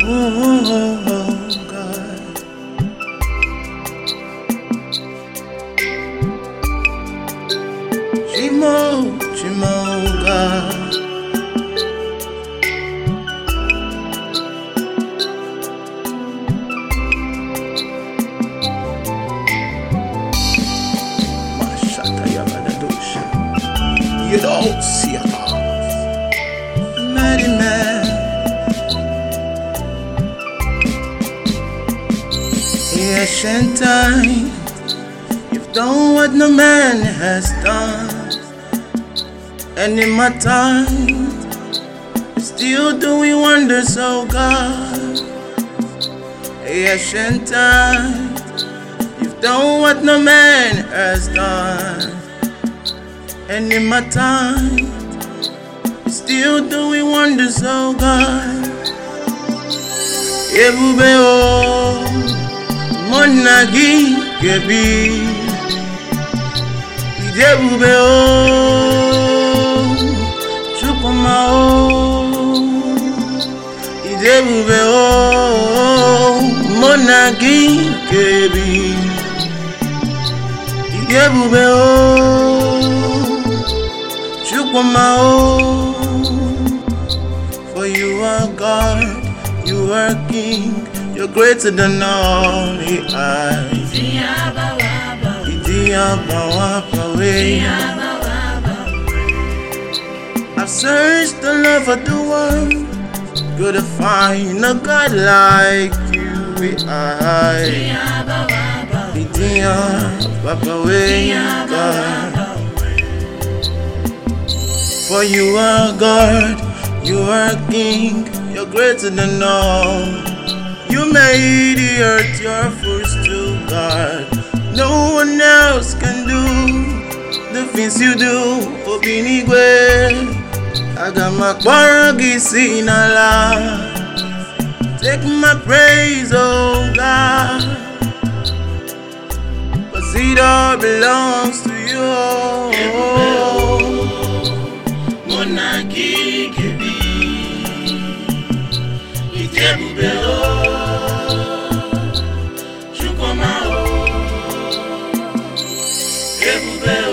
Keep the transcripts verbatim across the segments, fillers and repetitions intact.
God. Chimo, Chimo, God. You don't see it all. Mighty man. Ancient time. You've done what no man has done. And in my time, you're still doing wonders, oh God. Ancient time. You've done what no man has done. And in my time, you're still doing wonders, oh God. Ebube o, monagi kebi. Ebube o, chukuma o. Ebube o, monagi kebi. Ebube o. For you are God, you are King, you're greater than all the eyes. I've searched the love of the world, good to find a God like you. God. For you are God, you are King, you're greater than all. You made the earth your footstool, God. No one else can do the things you do. Obinigwe, I got my baragisi in Allah. Take my praise, oh God, 'cause it all belongs to you. Monagi kebi, Ebube o, chukoma o, Ebube o,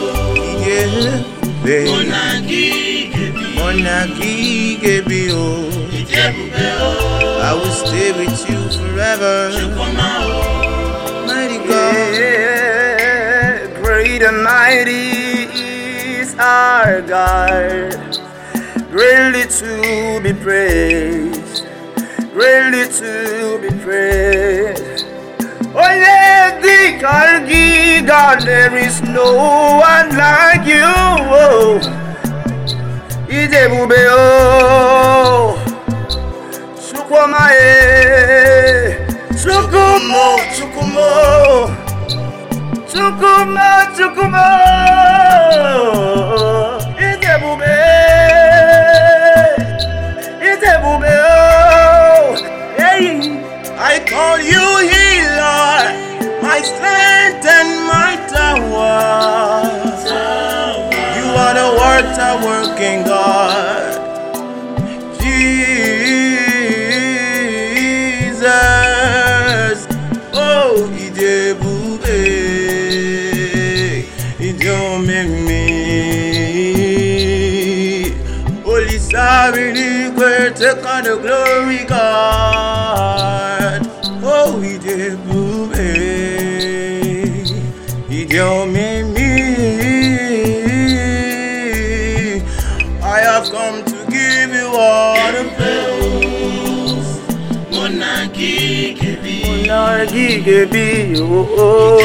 monagi kebi, monagi kebi o, Ebube o. I will stay with you forever, chukoma o, mighty God. Yeah, great and mighty is our God. Greatly to be praised, greatly to be praised. Oh yeah, the Kalgi God, there is no one like you. Oh, Ebube o, Chukwuma e, Chukumo, Chukumo, Chukuma, Chukumo, Ebube. I call you healer, my strength and my tower. You are the water working God, Jesus. Oh, Ebube, Idomimi, Holy Spirit, take on the glory, God. Oh, Ebube, Idomimi, I have come to give you all the praise. Monarchy kebi, Monarchy kebi, oh, oh,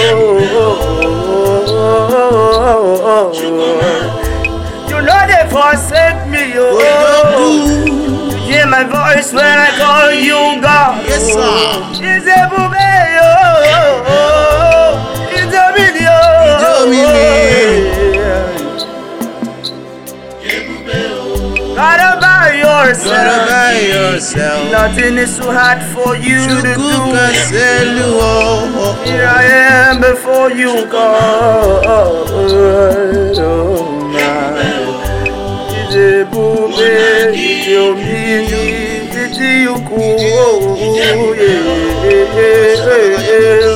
oh, oh. You know they forsake me, oh. You hear my voice when I call you God. Yes, sir. It's Ebube, oh, it's a video. Gotta by yourself. Gotta by yourself. Nothing is too hard for you to do. Here I am before you, God. Oh my. It's Ebube, it's your music, it's you cool. yeah, yeah, yeah, yeah.